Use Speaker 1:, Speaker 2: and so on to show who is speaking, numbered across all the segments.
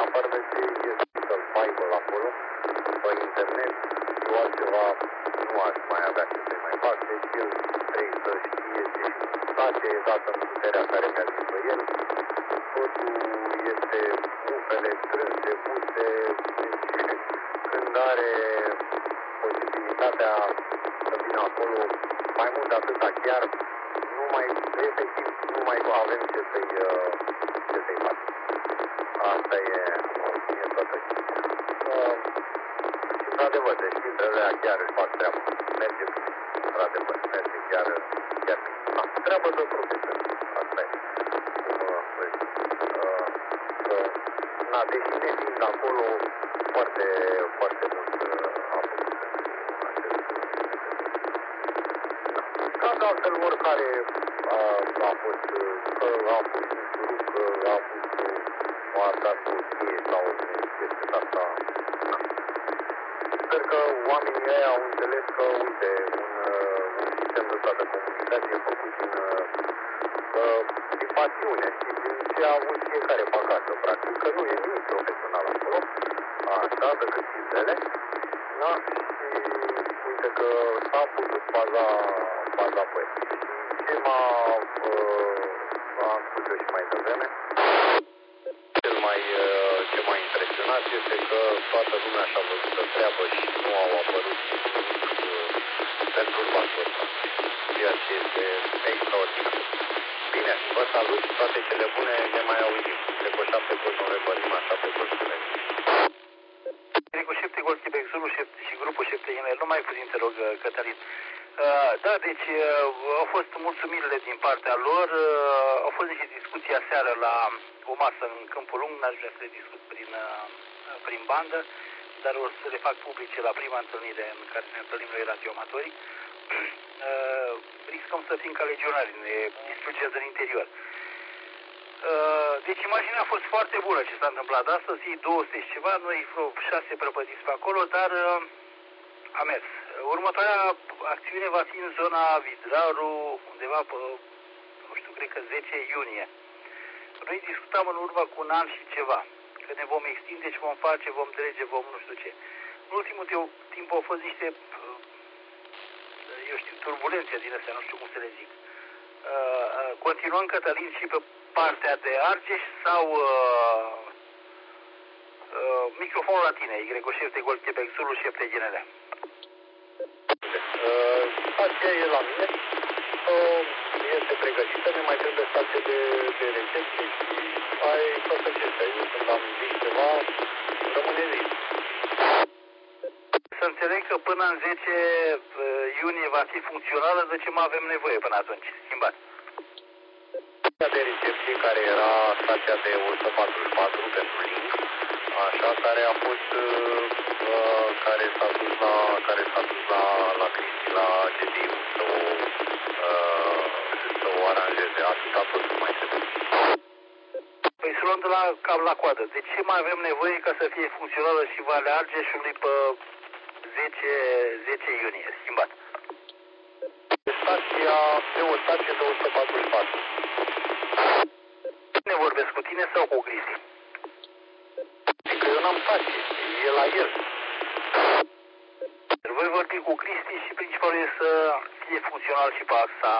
Speaker 1: afară de ce este să-l aibă acolo, pe internet, eu altceva nu aș mai avea ce să mai fac, deci el trebuie să știe ce face, dată în puterea care mi-a zis-o el. Totul este ufele strânse, puse, deci când are posibilitatea să vină acolo, mai mult de atâta chiar, nu mai, efectiv, nu mai avem ce să-i facem. Asta e toată chestia. Și într-adevăr, deci filtrele alea chiar își fac treaba. Merge bine. Într-adevăr, merge chiar bine. Treabă de profesori. Asta e. Deși ne fiind acolo, foarte, foarte mult a făcut ca de altfel oricare a fost, că a fost un șurub, că a fost o ardat o cheie sau o chestie de asta. Sper că oamenii ăia au înțeles că, uite, un sistem de ăsta de comunicație făcut din pasiune, știi, din ce a avut fiecare pe acasă, practic, că nu e nimic profesional acolo, așa, decât filtrele, da, și uite că s-a putut baza pe el. Ce am spus eu și mai devreme, ce m-a impresionat este că toată lumea și-a văzut de treabă și nu au apărut perturbatori, ceea ce este extraordinar. Bine, vă salut și toate cele bune, ne mai auzim. Eco 7 Golf November Lima, 7 Golf Quebec.
Speaker 2: Eco 7 Golf Quebec Zulu și grupul 7 Inel, nu mai puțin te rog, Cătălin. Da, deci au fost mulțumirile din partea lor, au fost niște discuții aseară la o masă în Câmpul Lung, n-aș vrea să le discut prin bandă, dar o să le fac publice la prima întâlnire în care ne întâlnim noi radioamatorii. Riscăm să fim ca legionari, ne distrugem din interior. Deci imaginea a fost foarte bună ce s-a întâmplat astăzi, 200 și ceva, noi 6 prăpădiți pe acolo, dar a mers. Următoarea acțiune va fi în zona Vidraru, undeva pe, nu știu, cred că 10 iunie. Noi discutam în urmă cu un an și ceva, că ne vom extinde și vom face, vom trece, vom nu știu ce. În ultimul timp au fost niște, eu știu, turbulențe din astea, nu știu cum să le zic. Continuăm, Cătălin, și pe partea de Argeș sau microfonul la tine, Y7 Golf Quebec Zulu 7 GNL.
Speaker 1: Stația e la mine, este pregătită, ne mai trebuie stație de recepție și ai toată chestia. Eu când am zis ceva, rămâne zis.
Speaker 2: Să înțeleg că până în 10 iunie va fi funcțională, de ce mai avem nevoie până atunci? Schimbat.
Speaker 1: Stația de recepție care era stația de 144 pentru link, așa, care a fost, care s-a dus la Cristi, la GDU, să o aranjeze. Atât a fost mai trebuie.
Speaker 2: Păi să luăm de la cap la coadă. De ce mai avem nevoie ca să fie funcțională și Valea Argeșului pe 10 iunie? Schimbat.
Speaker 1: E o stație de 144.
Speaker 2: Ne vorbesc cu tine sau cu Cristi?
Speaker 1: Că eu n-am stație, e la el.
Speaker 2: Voi vorbi cu Cristi și principalul e să fie funcțional și pe axa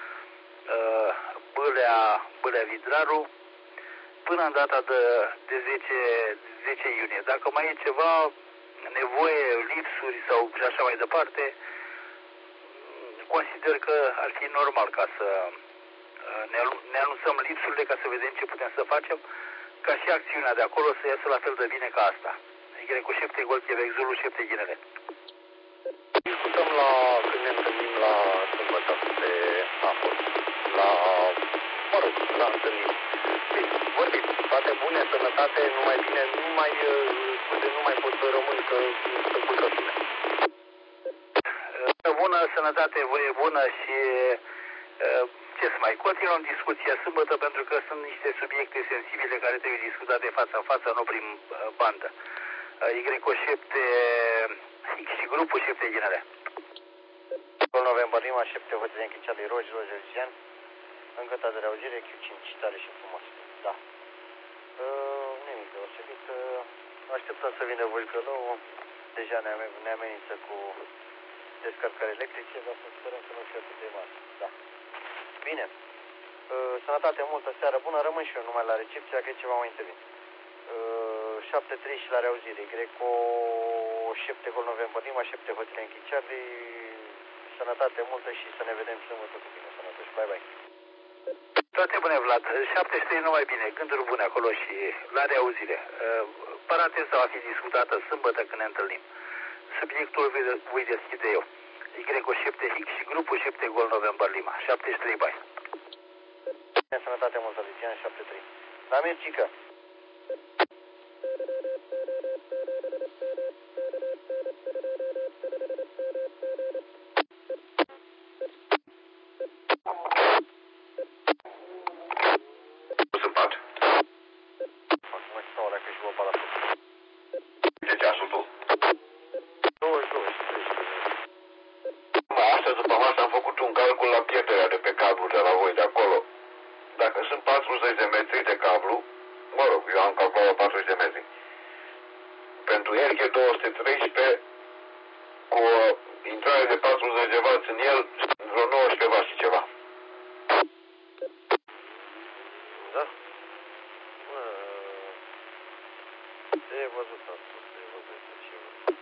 Speaker 2: Bâlea Vidraru până în data de 10 iunie. Dacă mai e ceva nevoie, lipsuri sau și așa mai departe, consider că ar fi normal ca să ne anunțăm lipsurile ca să vedem ce putem să facem, ca și acțiunea de acolo să iasă la fel de bine ca asta. Adică cu 7 Golf Quebec Zulu 7 GNL.
Speaker 1: Discutăm când ne întâlnim la sâmbătă pe acolo, la întâlniri. Bine, vorbim, toate bune, sănătate, numai bine, nu mai pot să rămân că să culcă bine.
Speaker 2: Bună, sănătate, voie bună și ce să mai continuăm discuția sâmbătă pentru că sunt niște subiecte sensibile care trebuie discutate față în față, nu prin bandă. Y7 și grupul 7 GNL.
Speaker 3: November Lima, 7 hotele închiciate rogi, Rogezian, încă de reaugire, Q5, tare și frumos. Da. Nimic deosebit. așteptăm să vină Vulcănou. Deja ne amenință cu descărcări electrice, dar să sperăm că nu fie atât de mare. Da. Bine. Sănătate multă, seară bună, rămân și eu numai la recepție, dacă e ceva mai intervin. 7-3 și la reauzire, Greco 7 Gol November Lima, 7 Hotel Yankee Charlie, sănătate multă și să ne vedem sâmbătă cu bine, sănătoși, bye bye.
Speaker 2: Toate bune, Vlad, 73 numai bine, gânduri bune acolo și la reauzire. Paranteza va fi discutată sâmbătă când ne întâlnim. Subiectul voi deschide eu. Greco 7 X și grupul 7 Gol November Lima, 73 bye.
Speaker 3: Sănătate multă, Lițian 73. La Mircică.
Speaker 4: Sunt pat.
Speaker 3: Acum ce stau alea că și vă la tot.
Speaker 4: Ce ceasul tu?
Speaker 3: 22.
Speaker 4: Astăzi după masă am făcut un calcul la pierderea de pe cablu de la voi de acolo. Dacă sunt 40 de metri de cablu, mă rog, eu am calculat 40 de metri. Pentru RG 213, cu o intrare de 40 de W în el, vreo 19 W și ceva.
Speaker 3: Da? De văzut am spus, de văzut ce e văzut.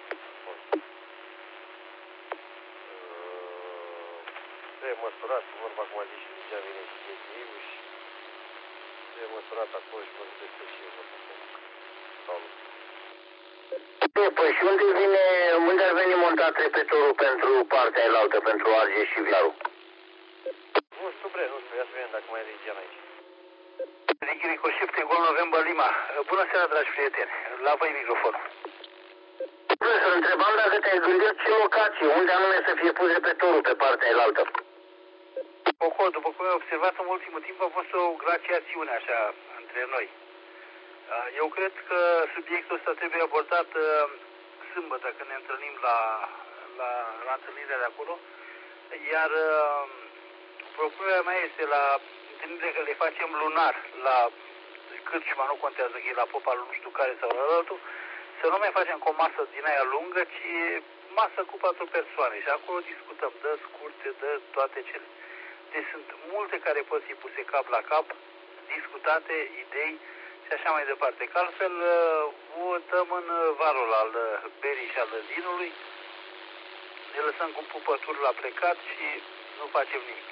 Speaker 3: Trebuie măsurat, vorba cum a zis și zicea, vine și chestii și trebuie măsurat acolo și văzut despre ce e vorba. Sau nu.
Speaker 1: Păi și unde ar veni montat repetorul pentru partea elaltă, pentru Argeș și Viarul?
Speaker 3: Nu știu, nu știu, ia să vedem dacă mai e Ligian aici.
Speaker 2: Greco 7 Gol November Lima, bună seara, dragi prieteni, la voi microfonul.
Speaker 1: Să întrebam dacă te-ai gândit ce locație, unde anume să fie pus repetorul pe partea elaltă.
Speaker 2: Acolo, după cum ai observat, în ultimul timp a fost o glaciațiune așa între noi. Eu cred că subiectul ăsta trebuie abordat sâmbătă când ne întâlnim la întâlnirea de acolo, iar propunerea mea este la întâlnirile că le facem lunar la Cârciuma, nu contează că e la Popa nu știu care sau la altul, să nu mai facem cu o masă din aia lungă, ci masă cu 4 persoane și acolo discutăm, dă scurte, dă toate cele. Deci sunt multe care pot fi puse cap la cap, discutate, idei și așa mai departe. Că altfel o dăm în varul al berii și al vinului, ne lăsăm cu pupături la plecat și nu facem nimic.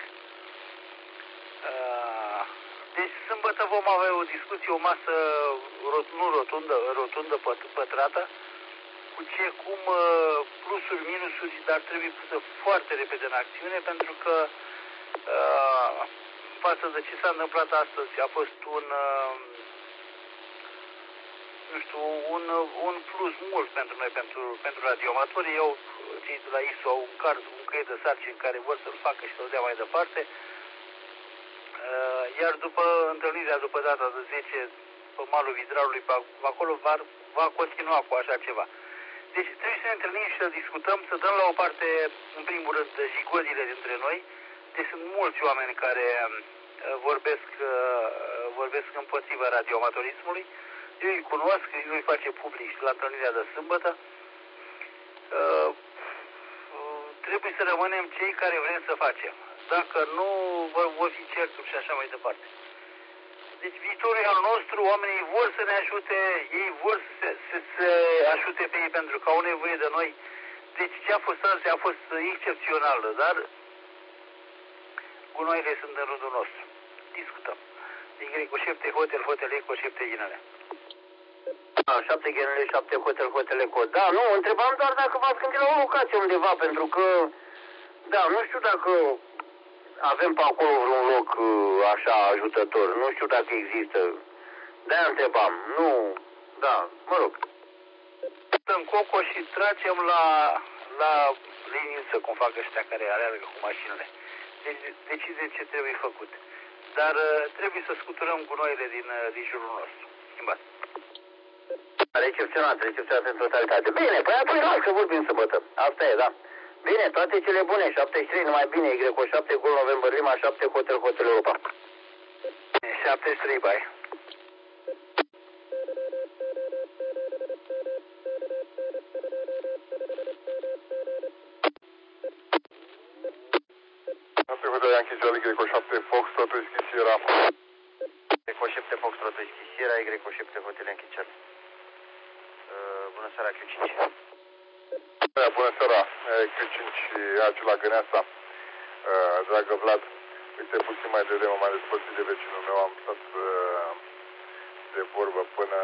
Speaker 2: Deci sâmbătă vom avea o discuție, o masă rotundă, pătrată, cu ce, cum, plusuri, minusuri, dar trebuie pusă foarte repede în acțiune, pentru că față de ce s-a întâmplat astăzi a fost un plus mult pentru noi, pentru radioamatori. Eu, cei de la ISO au un caiet de sarcini care vor să-l facă și să-l dea mai departe. Iar după întâlnirea, după data de 10, pe malul Vidrarului, acolo va continua cu așa ceva. Deci trebuie să ne întâlnim și să discutăm, să dăm la o parte, în primul rând, jigodile dintre noi. Deci sunt mulți oameni care vorbesc împotriva radioamatorismului. Eu îi cunosc, eu îi face public și la întâlnirea de sâmbătă. Trebuie să rămânem cei care vrem să facem. Dacă nu, vor fi certuri și așa mai departe. Deci viitorul al nostru, oamenii vor să ne ajute, ei vor să se ajute pe ei pentru că au nevoie de noi. Deci ce a fost azi a fost excepțional, dar gunoaiele sunt în rândul nostru. Discutăm. Greco 7 Hotel Eco 7 Ghinele.
Speaker 1: 7 Ghinele, 7 Hotel Eco. Da, nu, întrebam doar dacă v-ați gândit la o locație undeva, pentru că, da, nu știu dacă avem pe acolo vreun loc așa ajutător. Nu știu dacă există. De-aia întrebam. Nu, da, mă rog.
Speaker 2: În Coco și tragem la liniuță, cum fac ăștia care alergă cu mașinile. Deci decide ce trebuie făcut. Dar trebuie să scuturăm gunoaiele din jurul nostru. Schimbat.
Speaker 1: Recepționat în totalitate. Bine, păi atunci hai să vorbim sâmbătă. Asta e, da. Bine, toate cele bune. 73, numai bine. Greco 7, Gol November Lima, 7 Hotel Europa.
Speaker 2: 73, bye.
Speaker 1: Y7 Foxtrot Whisky Sierra.
Speaker 3: Y7 Foxtrot Whisky Sierra, Y7 Hotel Yankee Charlie. Bună seara, Q5.
Speaker 1: Bună seara, Q5, acela Gâneasa. Dragă Vlad, uite, puțin mai devreme m-am despărțit de vecinul meu, am stat de vorbă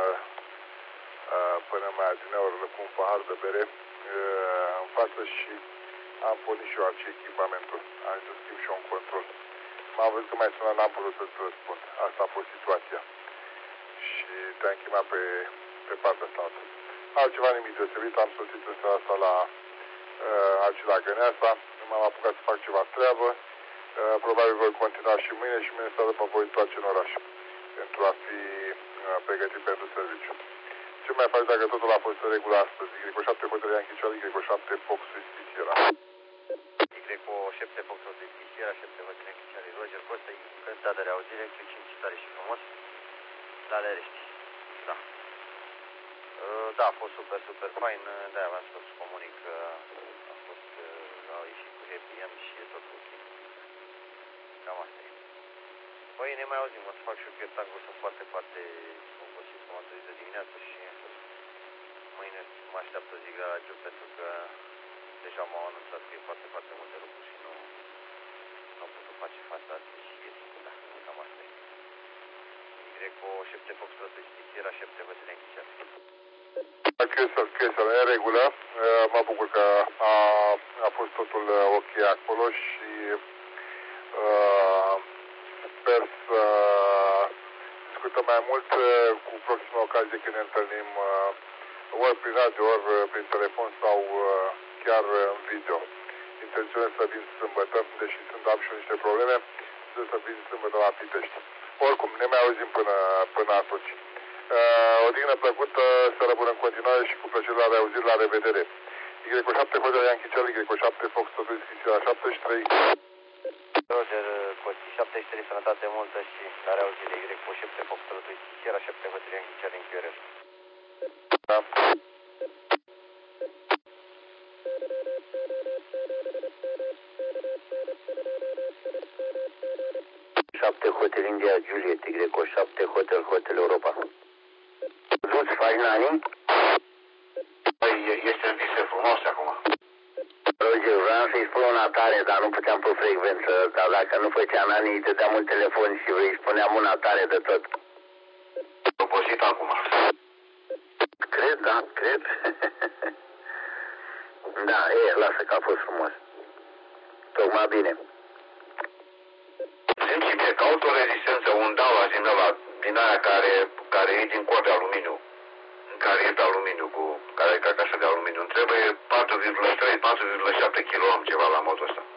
Speaker 1: până mai adineori cu un pahar de bere în față și am pornit și eu și echipamentul. Am zis să schimb și eu un control. M-am văzut că mai sunat, n-am putut să-ți răspund. Asta a fost situația. Și te-am chemat pe partea asta. Altceva nimic deosebit, am sosit în seara asta la Arcila Gâneasa, m-am apucat să fac ceva treabă, probabil voi continua și mâine seara mă voi întoarce în oraș pentru a fi pregătit pentru serviciu. Ce mai faci dacă totul a fost în regulă astăzi? Y7 Hotel Yankee Charlie, Y7 Fox Whisky Sierra.
Speaker 3: Y7 Fox Whisky Sierra, 7 Hotel Yankee Charlie, Roger Costa, încântat de reauzire, Q5 tare și frumos, la Lerești. Da. Da, a fost super fain, de-aia v-am spus să comunic că au ieșit cu happy end și e tot ok. Cam asta e. Păi ne mai auzim, o să fac și eu pierdangul, sunt foarte obosit, m-am trezit de dimineață și mâine mă așteaptă zi grea la job pentru că deja m-au anunțat că e foarte multe lucruri și nu am putut face față astăzi și da, cam asta e. Y7 Foxtrot Whisky Sierra, 7 Hotel Yankee Charlie.
Speaker 1: Cresel, în regulă, mă bucur că a fost totul ok acolo și sper să discutăm mai mult cu proxima ocazie când ne întâlnim ori prin radio, ori prin telefon sau chiar în video. Intenționez să vin sâmbătă, deși am și eu niște probleme, să vin sâmbătă la Pitești. Oricum, ne mai auzim până atunci. Odihnă plăcută, să rămână în continuare și cu plăcere la reauziri, la revedere. Y7 Hotel Yankee Charlie, Y7 Fox Whisky Sierra 73.
Speaker 3: Roger, Costi, 73, sănătate multă și la reauzire, Y7 Fox Whisky Sierra 7 Hotel Yankee Charlie în QRL.
Speaker 1: Da.
Speaker 5: 7 Hotel India Juliet, Y7 Hotel Europa. Nu-ți faci, Nani?
Speaker 4: Păi, este în vise frumoase acum.
Speaker 5: Roger, vreau să-i spun una tare, dar nu puteam pe frecvență, dar dacă nu făcea Nani, îi dădeam un telefon și îi spuneam una tare de tot.
Speaker 4: Obosit acum.
Speaker 5: Cred, da, cred. Da, lasă că a fost frumos. Tocmai bine.
Speaker 4: Simt și mie, caut o rezistență, un daua din aia care e din cod de aluminiu. Care e de aluminiu, care e carcasă de aluminiu. Îmi trebuie 4,3-4,7 kg, am ceva la modul ăsta.